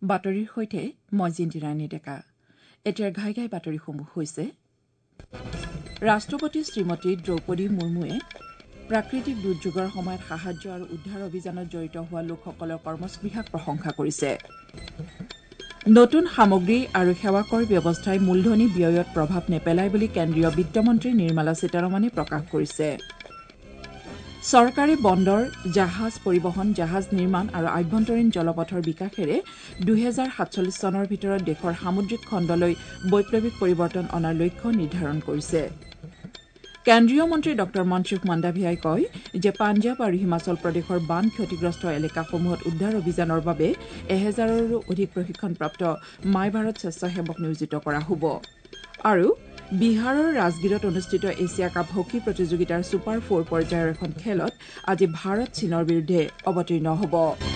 বাতৰিৰ সৈতে মই জিন্তিৰাণী ডেকা। এতিয়াৰ ঘাই ঘাই বাতৰিসমূহ হৈছে ৰাষ্ট্ৰপতি শ্ৰীমতী দ্ৰৌপদী মুৰ্মুৱে প্ৰাকৃতিক দুৰ্যোগৰ সময়ত সাহায্য আৰু উদ্ধাৰ অভিযানত জড়িত হোৱা লোকসকলৰ কৰ্মস্পৃহাক প্ৰশংসা কৰিছে। নতুন সামগ্ৰী আৰু সেৱা কৰ ব্যৱস্থাই মূলধনী ব্যয়ত প্ৰভাৱ নেপেলায় বুলি কেন্দ্ৰীয় বিত্তমন্ত্ৰী নিৰ্মলা সীতাৰমণে প্ৰকাশ কৰিছে। চৰকাৰে বন্দৰ, জাহাজ পৰিবহণ, জাহাজ নিৰ্মাণ আৰু আভ্যন্তৰীণ জলপথৰ বিকাশেৰে 2047 চনৰ ভিতৰত দেশৰ সামুদ্ৰিক খণ্ডলৈ বৈপ্লৱিক পৰিৱৰ্তন অনাৰ লক্ষ্য নিৰ্ধাৰণ কৰিছে। কেন্দ্ৰীয় মন্ত্ৰী ড মনসুখ মাণ্ডাভিয়াই কয় যে পাঞ্জাৱ আৰু হিমাচল প্ৰদেশৰ বান ক্ষতিগ্ৰস্ত এলেকাসমূহত উদ্ধাৰ অভিযানৰ বাবে 1000ৰো অধিক প্ৰশিক্ষণপ্ৰাপ্ত মাই ভাৰত স্বেচ্ছাসেৱক নিয়োজিত কৰা হ'ব। আৰু বিহাৰৰ ৰাজগীৰত অনুষ্ঠিত এছিয়া কাপ হকী প্ৰতিযোগিতাৰ ছুপাৰ 4 পৰ্যায়ৰ এখন খেলত আজি ভাৰত চীনৰ বিৰুদ্ধে অৱতীৰ্ণ হ'ব।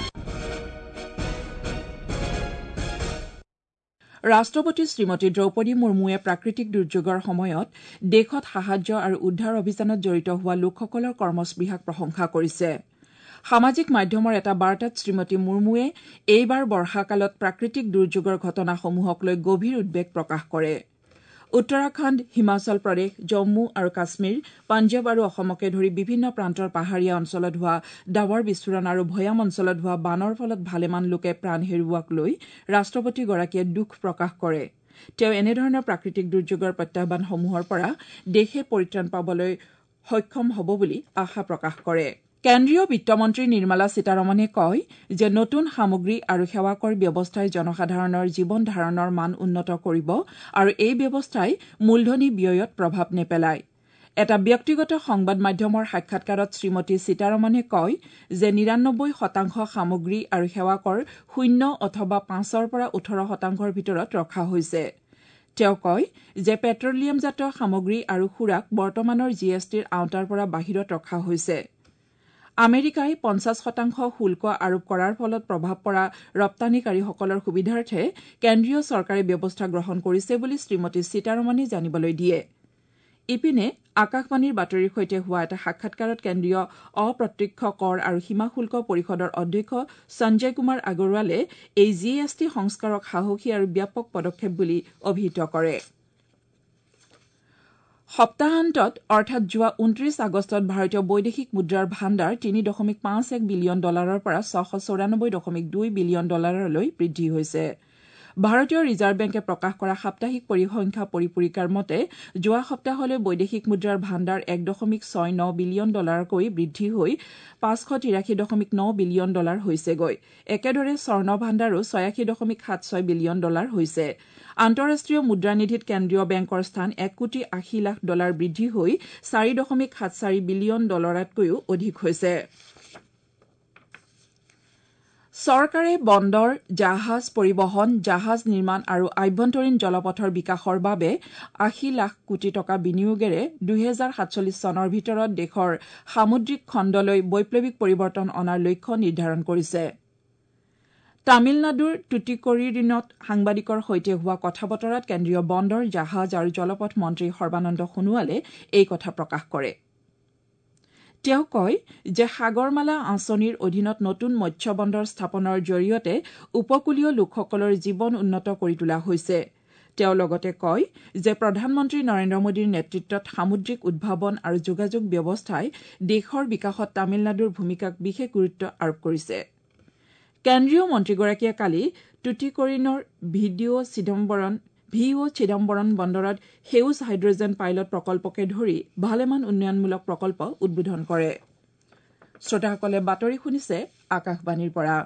ৰাষ্ট্ৰপতি শ্ৰীমতী দ্ৰৌপদী মুৰ্মুৱে প্ৰাকৃতিক দুৰ্যোগৰ সময়ত দেশত সাহায্য আৰু উদ্ধাৰ অভিযানত জড়িত হোৱা লোকসকলৰ কৰ্মস্পৃহাক প্ৰশংসা কৰিছে। সামাজিক মাধ্যমৰ এটা বাৰ্তাত শ্ৰীমতী মুৰ্মুৱে এইবাৰ বৰ্ষাকালত প্ৰাকৃতিক দুৰ্যোগৰ ঘটনাসমূহক লৈ গভীৰ উদ্বেগ প্ৰকাশ কৰে। উত্তৰাখণ্ড, হিমাচল প্ৰদেশ, জম্মু আৰু কাশ্মীৰ, পাঞ্জাৱ আৰু অসমকে ধৰি বিভিন্ন প্ৰান্তৰ পাহাৰীয়া অঞ্চলত হোৱা ডাৱৰ বিস্ফোৰণ আৰু ভৈয়াম অঞ্চলত হোৱা বানৰ ফলত ভালেমান লোকে প্ৰাণ হেৰুওৱাক লৈ ৰাষ্ট্ৰপতিগৰাকীয়ে দুখ প্ৰকাশ কৰে। তেওঁ এনেধৰণৰ প্ৰাকৃতিক দুৰ্যোগৰ প্ৰত্যাহ্বানসমূহৰ পৰা দেশে পৰিত্ৰাণ পাবলৈ সক্ষম হ'ব বুলি আশা প্ৰকাশ কৰে। কেন্দ্ৰীয় বিত্তমন্ত্ৰী নিৰ্মলা সীতাৰমণে কয় যে নতুন সামগ্ৰী আৰু সেৱা কৰ ব্যৱস্থাই জনসাধাৰণৰ জীৱন ধাৰণৰ মান উন্নত কৰিব আৰু এই ব্যৱস্থাই মূলধনী ব্যয়ত প্ৰভাৱ নেপেলায়। এটা ব্যক্তিগত সংবাদ মাধ্যমৰ সাক্ষাৎকাৰত শ্ৰীমতী সীতাৰমণে কয় যে 99% সামগ্ৰী আৰু সেৱা কৰ 0 অথবা 5ৰ পৰা 18%ৰ ভিতৰত ৰখা হৈছে। তেওঁ কয় যে পেট্ৰলিয়ামজাত সামগ্ৰী আৰু সুৰাক বৰ্তমানৰ জিএছটিৰ আওতাৰ পৰা বাহিৰত ৰখা হৈছে। আমেৰিকাই 50% শুল্ক আৰোপ কৰাৰ ফলত প্ৰভাৱ পৰা ৰপ্তানিকাৰীসকলৰ সুবিধাৰ্থে কেন্দ্ৰীয় চৰকাৰে ব্যৱস্থা গ্ৰহণ কৰিছে বুলি শ্ৰীমতী সীতাৰমণে জানিবলৈ দিয়ে। ইপিনে আকাশবাণীৰ বাতৰিৰ সৈতে হোৱা এটা সাক্ষাৎকাৰত কেন্দ্ৰীয় অপ্ৰত্যক্ষ কৰ আৰু সীমা শুল্ক পৰিষদৰ অধ্যক্ষ সঞ্জয় কুমাৰ আগৰৱালে এই জিএছটি সংস্কাৰক সাহসী আৰু ব্যাপক পদক্ষেপ বুলি অভিহিত কৰে। সপ্তাহান্তত অৰ্থাৎ যোৱা 29 আগষ্টত ভাৰতীয় বৈদেশিক মুদ্ৰাৰ ভাণ্ডাৰ $3.51 বিলিয়ন পৰা $694.2 বিলিয়ন বৃদ্ধি হৈছে। ভাৰতীয় ৰিজাৰ্ভ বেংকে প্ৰকাশ কৰা সাপ্তাহিক পৰিসংখ্যা পৰিপূৰিকাৰ মতে যোৱা সপ্তাহলৈ বৈদেশিক মুদ্ৰাৰ ভাণ্ডাৰ $1.69 বিলিয়নকৈ বৃদ্ধি হৈ $583.9 বিলিয়ন হৈছেগৈ। একেদৰে স্বৰ্ণ ভাণ্ডাৰো $86.76 বিলিয়ন হৈছে। আন্তঃৰাষ্ট্ৰীয় মুদ্ৰানিধিত কেন্দ্ৰীয় বেংকৰ স্থান $1,80,00,000 বৃদ্ধি হৈ $4.74 বিলিয়নতকৈও অধিক হৈছে। চৰকাৰে বন্দৰ, জাহাজ পৰিবহণ, জাহাজ নিৰ্মাণ আৰু আভ্যন্তৰীণ জলপথৰ বিকাশৰ বাবে 80 লাখ কোটি টকা বিনিয়োগেৰে 2047 চনৰ ভিতৰত দেশৰ সামুদ্ৰিক খণ্ডলৈ বৈপ্লৱিক পৰিৱৰ্তন অনাৰ লক্ষ্য নিৰ্ধাৰণ কৰিছে। তামিলনাডুৰ টুটিকৰিণত সাংবাদিকৰ সৈতে হোৱা কথা বতৰাত কেন্দ্ৰীয় বন্দৰ, জাহাজ আৰু জলপথ মন্ত্ৰী সৰ্বানন্দ সোণোৱালে এই কথা প্ৰকাশ কৰে। তেওঁ কয় যে সাগৰমালা আঁচনিৰ অধীনত নতুন মৎস্য বন্দৰ স্থাপনৰ জৰিয়তে উপকূলীয় লোকসকলৰ জীৱন উন্নত কৰি তোলা হৈছে। তেওঁ লগতে কয় যে প্ৰধানমন্ত্ৰী নৰেন্দ্ৰ মোদীৰ নেতৃত্বত সামুদ্ৰিক উদ্ভাৱন আৰু যোগাযোগ ব্যৱস্থাই দেশৰ বিকাশত তামিলনাডুৰ ভূমিকাক বিশেষ গুৰুত্ব আৰোপ কৰিছে। কেন্দ্ৰীয় মন্ত্ৰীগৰাকীয়ে কালি টুটিকৰিণৰ ভিঅ' চিদম্বৰম বন্দৰত সেউজ হাইড্ৰজেন পাইলট প্ৰকল্পকে ধৰি ভালেমান উন্নয়নমূলক প্ৰকল্প উদ্বোধন কৰে। শ্ৰোতাসকলে বাতৰি শুনিছে আকাশবাণীৰ পৰা।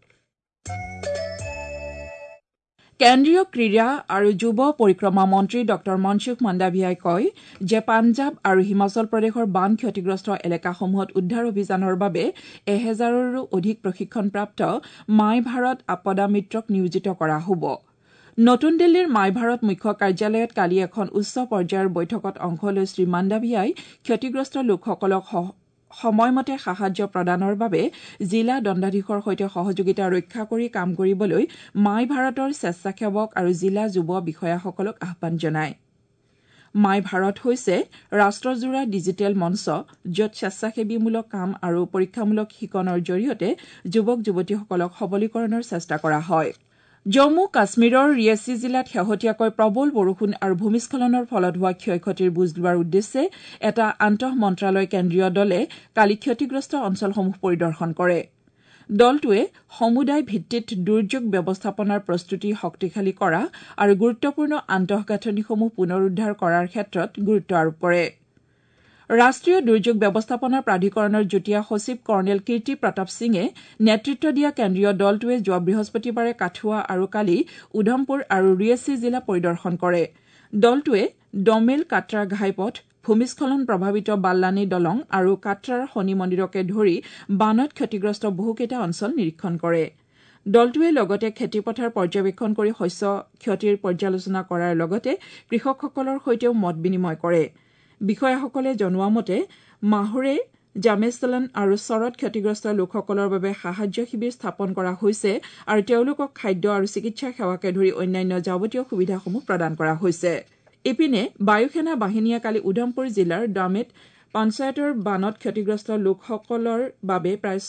কেন্দ্ৰীয় ক্ৰীড়া আৰু যুৱ পৰিক্ৰমা মন্ত্ৰী ড মনসুখ মাণ্ডাভিয়াই কয় যে পাঞ্জাৱ আৰু হিমাচল প্ৰদেশৰ বান ক্ষতিগ্ৰস্ত এলেকাসমূহত উদ্ধাৰ অভিযানৰ বাবে 1000ৰো অধিক প্ৰশিক্ষণপ্ৰাপ্ত মাই ভাৰত আপদা মিত্ৰক নিয়োজিত কৰা হ'ব। নতুন দিল্লীৰ মাই ভাৰত মুখ্য কাৰ্যালয়ত কালি এখন উচ্চ পৰ্যায়ৰ বৈঠকত অংশ লৈ শ্ৰী মাণ্ডাভিয়াই ক্ষতিগ্ৰস্ত লোকসকলক সময়মতে সাহায্য প্ৰদানৰ বাবে জিলা দণ্ডাধীশৰ সৈতে সহযোগিতা ৰক্ষা কৰি কাম কৰিবলৈ মাই ভাৰতৰ স্বেচ্ছাসেৱক আৰু জিলা যুৱ বিষয়াসকলক আহ্বান জনায়। মাই ভাৰত হৈছে ৰাষ্ট্ৰজোৰা ডিজিটেল মঞ্চ য'ত স্বেচ্ছাসেৱীমূলক কাম আৰু পৰীক্ষামূলক শিকনৰ জৰিয়তে যুৱক যুৱতীসকলক সবলীকৰণৰ চেষ্টা কৰা হয়। জম্মু কাশ্মীৰৰ ৰিয়াচি জিলাত শেহতীয়াকৈ প্ৰবল বৰষুণ আৰু ভূমিস্খলনৰ ফলত হোৱা ক্ষয়-ক্ষতিৰ বুজ লোৱাৰ উদ্দেশ্যে এটা আন্তঃ মন্ত্ৰালয় কেন্দ্ৰীয় দলে কালি ক্ষতিগ্ৰস্ত অঞ্চলসমূহ পৰিদৰ্শন কৰে। দলটোৱে সমুদায় ভিত্তিত দুৰ্যোগ ব্যৱস্থাপনাৰ প্ৰস্তুতি শক্তিশালী কৰা আৰু গুৰুত্বপূৰ্ণ আন্তঃগাঁথনিসমূহ পুনৰুদ্ধাৰ কৰাৰ ক্ষেত্ৰত গুৰুত্ব আৰোপ কৰে। ৰাষ্ট্ৰীয় দুৰ্যোগ ব্যৱস্থাপনা প্ৰাধিকৰণৰ যুটীয়া সচিব কৰ্ণেল কীৰ্তি প্ৰতাপ সিঙে নেতৃত্ব দিয়া কেন্দ্ৰীয় দলটোৱে যোৱা বৃহস্পতিবাৰে কাঠুৱা আৰু কালি উধমপুৰ আৰু ৰিয়াচি জিলা পৰিদৰ্শন কৰে। দলটোৱে ডমেল কাট্ৰা ঘাইপথ, ভূমিস্খলন প্ৰভাৱিত বাল্লানী দলং আৰু কাট্ৰাৰ শনি মন্দিৰকে ধৰি বানত ক্ষতিগ্ৰস্ত বহুকেইটা অঞ্চল নিৰীক্ষণ কৰে। দলটোৱে লগতে খেতিপথাৰ পৰ্যবেক্ষণ কৰি শস্য ক্ষতিৰ পৰ্যালোচনা কৰাৰ লগতে কৃষকসকলৰ সৈতেও মত বিনিময় কৰে। বিষয়াসকলে জনোৱা মতে মাহুৰে, জামেচলন আৰু চৰত ক্ষতিগ্ৰস্ত লোকসকলৰ বাবে সাহায্য শিবিৰ স্থাপন কৰা হৈছে আৰু তেওঁলোকক খাদ্য আৰু চিকিৎসা সেৱাকে ধৰি অন্যান্য যাৱতীয় সুবিধাসমূহ প্ৰদান কৰা হৈছে। ইপিনে বায়ুসেনা বাহিনীয়ে কালি উধমপুৰ জিলাৰ ডামেট পঞ্চায়তৰ বানত ক্ষতিগ্ৰস্ত লোকসকলৰ বাবে প্ৰায়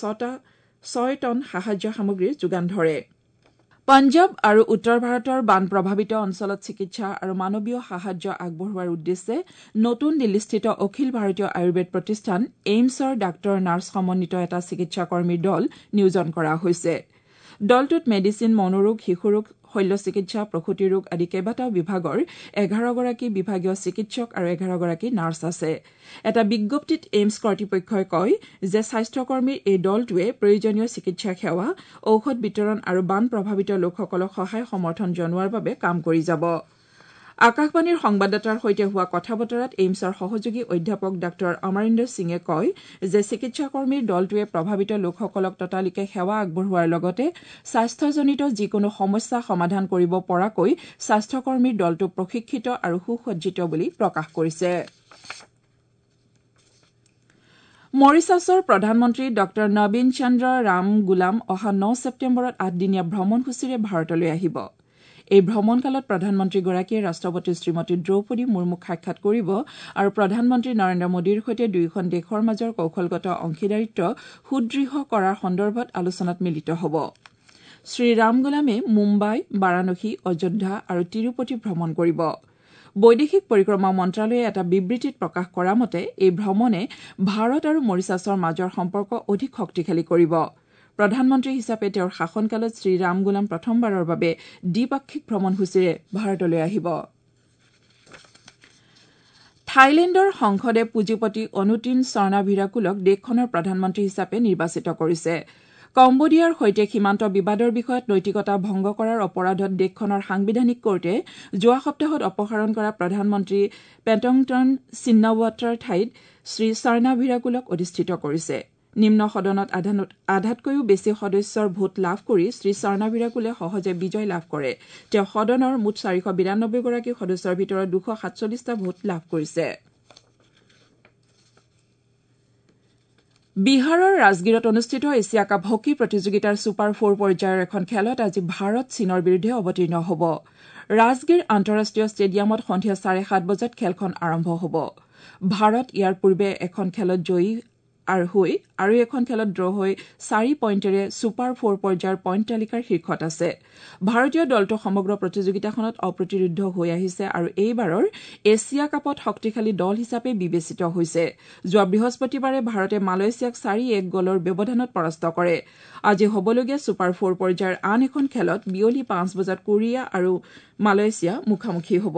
6 টন সাহায্য সামগ্ৰীৰ যোগান ধৰে। পঞ্জাৱ আৰু উত্তৰ ভাৰতৰ বান প্ৰভাৱিত অঞ্চলত চিকিৎসা আৰু মানৱীয় সাহায্য আগবঢ়োৱাৰ উদ্দেশ্যে নতুন দিল্লীস্থিত অখিল ভাৰতীয় আয়ুৰ্বেদ প্ৰতিষ্ঠান এইমছৰ ডাক্তৰ নাৰ্ছ সমন্বিত এটা চিকিৎসা কৰ্মীৰ দল নিয়োজন কৰা হৈছে। দলটোত মেডিচিন, মনোৰোগ, শিশুৰোগ, শল্য চিকিৎসা, প্ৰসূতি ৰোগ আদি কেইবাটাও বিভাগৰ 11গৰাকী বিভাগীয় চিকিৎসক আৰু 11গৰাকী নাৰ্ছ আছে। এটা বিজ্ঞপ্তিত এইমছ কৰ্তৃপক্ষই কয় যে স্বাস্থ্যকৰ্মীৰ এই দলটোৱে প্ৰয়োজনীয় চিকিৎসা সেৱা, ঔষধ বিতৰণ আৰু বান প্ৰভাৱিত লোকসকলক সহায় সমৰ্থন জনোৱাৰ বাবে কাম কৰি যাব। আকাশবাণীৰ সংবাদদাতাৰ সৈতে হোৱা কথা বতৰাত এইমছৰ সহযোগী অধ্যাপক ডাঃ অমৰিন্দৰ সিঙে কয় যে চিকিৎসাকৰ্মীৰ দলটোৱে প্ৰভাৱিত লোকসকলক ততালিকে সেৱা আগবঢ়োৱাৰ লগতে স্বাস্থ্যজনিত যিকোনো সমস্যা সমাধান কৰিব পৰাকৈ স্বাস্থ্যকৰ্মীৰ দলটো প্ৰশিক্ষিত আৰু সুসজ্জিত বুলি প্ৰকাশ কৰিছে। মৰিছাছৰ প্ৰধানমন্ত্ৰী ডঃ নবীন চন্দ্ৰ ৰামগুলাম অহা 9 ছেপ্টেম্বৰত 8দিনীয়া ভ্ৰমণসূচীৰে ভাৰতলৈ আহিব। এই ভ্ৰমণকালত প্ৰধানমন্ত্ৰীগৰাকীয়ে ৰাষ্ট্ৰপতি শ্ৰীমতী দ্ৰৌপদী মুৰ্মুক সাক্ষাৎ কৰিব আৰু প্ৰধানমন্ত্ৰী নৰেন্দ্ৰ মোদীৰ সৈতে দুয়োখন দেশৰ মাজৰ কৌশলগত অংশীদাৰিত্ব সুদৃঢ় কৰাৰ সন্দৰ্ভত আলোচনাত মিলিত হ'ব। শ্ৰীৰামগুলামে মুম্বাই, বাৰাণসী, অযোধ্যা আৰু তিৰুপতি ভ্ৰমণ কৰিব। বৈদেশিক পৰিক্ৰমা মন্ত্ৰালয়ে এটা বিবৃতিত প্ৰকাশ কৰা মতে এই ভ্ৰমণে ভাৰত আৰু মৰিছাছৰ মাজৰ সম্পৰ্ক অধিক শক্তিশালী কৰিব। প্ৰধানমন্ত্ৰী হিচাপে তেওঁৰ শাসনকালত শ্ৰীৰামগুলাম প্ৰথমবাৰৰ বাবে দ্বিপাক্ষিক ভ্ৰমণসূচীৰে ভাৰতলৈ আহিব। থাইলেণ্ডৰ সংসদে পুঁজিপতি অনুটিন স্বৰ্ণাভিৰাকুলক দেশখনৰ প্ৰধানমন্ত্ৰী হিচাপে নিৰ্বাচিত কৰিছে। কম্বোডিয়াৰ সৈতে সীমান্ত বিবাদৰ বিষয়ত নৈতিকতা ভংগ কৰাৰ অপৰাধত দেশখনৰ সাংবিধানিক কোৰ্টে যোৱা সপ্তাহত অপসাৰণ কৰা প্ৰধানমন্ত্ৰী পেণ্টংটন চিন্নাৱাট্ৰাৰ ঠাইত শ্ৰীস্বৰ্ণাভিৰাকুলক অধিষ্ঠিত কৰিছে। নিম্ন সদনত আধাতকৈও বেছি সদস্যৰ ভোট লাভ কৰি শ্ৰীস্বৰ্ণাভিৰাকুলে সহজে বিজয় লাভ কৰে। তেওঁ সদনৰ মুঠ 492গৰাকী সদস্যৰ ভিতৰত 247টা ভোট লাভ কৰিছে। বিহাৰৰ ৰাজগিৰত অনুষ্ঠিত এছিয়া কাপ হকী প্ৰতিযোগিতাৰ ছুপাৰ 4 পৰ্যায়ৰ এখন খেলত আজি ভাৰত চীনৰ বিৰুদ্ধে অৱতীৰ্ণ হ'ব। ৰাজগিৰ আন্তঃৰাষ্ট্ৰীয় ষ্টেডিয়ামত সন্ধিয়া 7:30 বজাত খেলখন আৰম্ভ হ'ব। ভাৰত ইয়াৰ পূৰ্বে এখন খেলত জয়ী হৈ আৰু এখন খেলত ড্ৰ হৈ 4 পইণ্টেৰে ছুপাৰ 4 পৰ্যায়ৰ পইণ্ট তালিকাৰ শীৰ্ষত আছে। ভাৰতীয় দলটো সমগ্ৰ প্ৰতিযোগিতাখনত অপ্ৰতিৰোধ হৈ আহিছে আৰু এইবাৰৰ এছিয়া কাপত শক্তিশালী দল হিচাপে বিবেচিত হৈছে। যোৱা বৃহস্পতিবাৰে ভাৰতে মালয়েছিয়াক 4-1 গ'লৰ ব্যৱধানত পৰাস্ত কৰে। আজি হ'বলগীয়া ছুপাৰ 4 পৰ্যায়ৰ আন এখন খেলত বিয়লি 5 বজাত কোৰিয়া আৰু মালয়েছিয়া মুখামুখি হ'ব।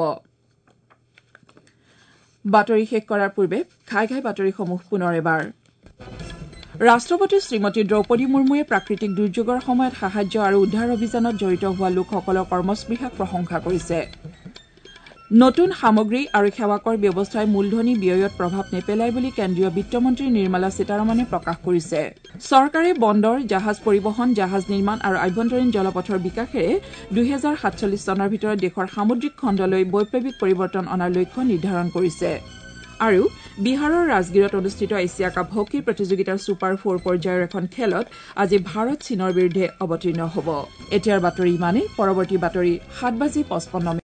বাতৰি শেষ কৰাৰ পূৰ্বে ঘাই বাতৰিসমূহ পুনৰ এবাৰ। ৰাষ্ট্ৰপতি শ্ৰীমতী দ্ৰৌপদী মুৰ্মুৱে প্ৰাকৃতিক দুৰ্যোগৰ সময়ত সাহায্য আৰু উদ্ধাৰ অভিযানত জড়িত হোৱা লোকসকলৰ কৰ্মস্পৃহাক প্ৰশংসা কৰিছে। নতুন সামগ্ৰী আৰু সেৱাকৰ ব্যৱস্থাই মূলধনী ব্যয়ত প্ৰভাৱ নেপেলায় বুলি কেন্দ্ৰীয় বিত্তমন্ত্ৰী নিৰ্মলা সীতাৰমণে প্ৰকাশ কৰিছে। চৰকাৰে বন্দৰ, জাহাজ পৰিবহণ, জাহাজ নিৰ্মাণ আৰু আভ্যন্তৰীণ জলপথৰ বিকাশেৰে 2047 চনৰ ভিতৰত দেশৰ সামুদ্ৰিক খণ্ডলৈ বৈপ্লৱিক পৰিৱৰ্তন অনাৰ লক্ষ্য নিৰ্ধাৰণ কৰিছে। আৰু বিহাৰৰ ৰাজগিৰত অনুষ্ঠিত এছিয়া কাপ হকী প্ৰতিযোগিতাৰ ছুপাৰ 4 পৰ্যায়ৰ এখন খেলত আজি ভাৰত চীনৰ বিৰুদ্ধে অৱতীৰ্ণ হ'ব। এতিয়াৰ বাতৰি ইমানেই। পৰৱৰ্তী বাতৰি 7:55